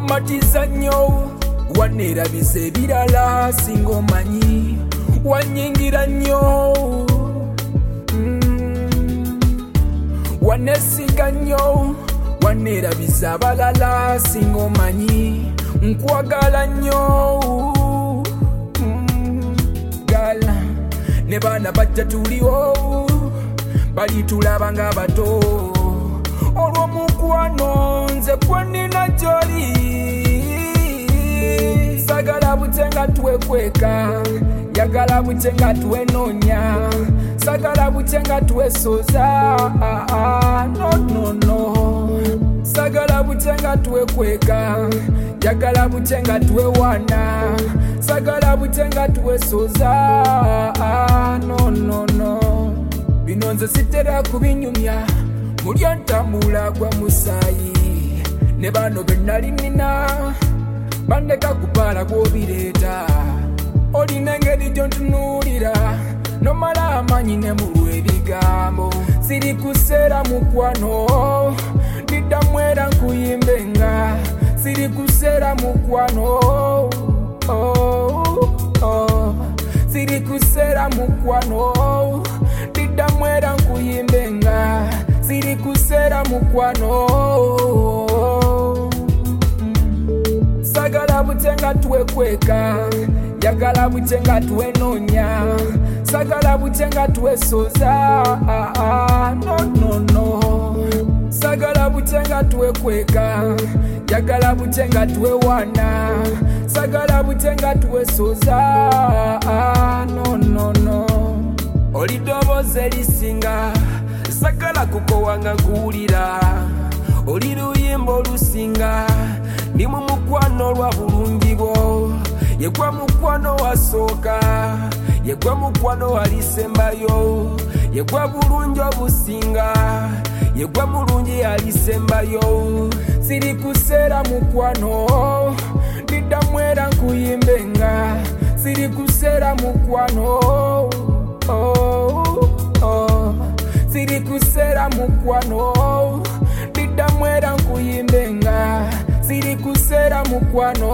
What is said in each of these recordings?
wamatiza nnyo wanerabiza ebirala singa omanyi wanyingira nnyo wanesiga nnyo wanerabiza abalala singa omanyi nkwagala nnyo gala ne baana bajja tuliwo balitulaba nga bato olw'omukwano nze gwenina gy'oli sagala bute nga twekweka yagala bute nga twenoonya sagala bute nga twesoza no sagala bute nga twekweka yagala bute nga twewana sagala bute nga twesoza no bino nze sitera kubinyumya mulyo ntambula gwa musaayi ne bano benali nina bandeka kupaala gwobireeta olina engeri gyontunuulira nomala amanyi ne mulwa ebigambo siri kuseera mukwano ndiddamu era nkuyimbenga siri kuseera mukwano siri kuseera mukwano ndiddamu era nkuyimbenga siri kuseera mukwano sagala bute nga twekweka yagala bute nga twenoonya sagala bute nga twesoza no sagala bute nga twekweka yagala bute nga twewana sagala bute nga twesoza no oli ddoboozi erisinga sagala kukowanga nkuwulira oli luyimba olusinga ndi mu mukwano lwa bulungi bwo yegwa mukwano wasooka yegwa mukwano alisembayo yegwa bulungi obusinga yegwa mulungi alisembayo siri kuseera mukwano ndiddamu era nkuyimbenga siri kuseera mukwano siri kuseera mukwano ndiddamu era nkuyimbenga siri kuseera mukwano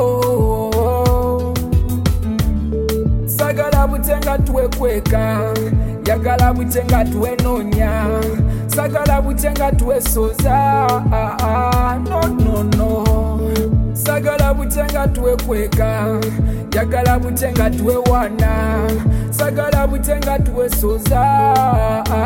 sagala bute nga twekweka yagala bute nga twenoonya sagala bute nga twesoza no sagala bute nga twekweka yagala bute nga twewana sagala bute nga twesoza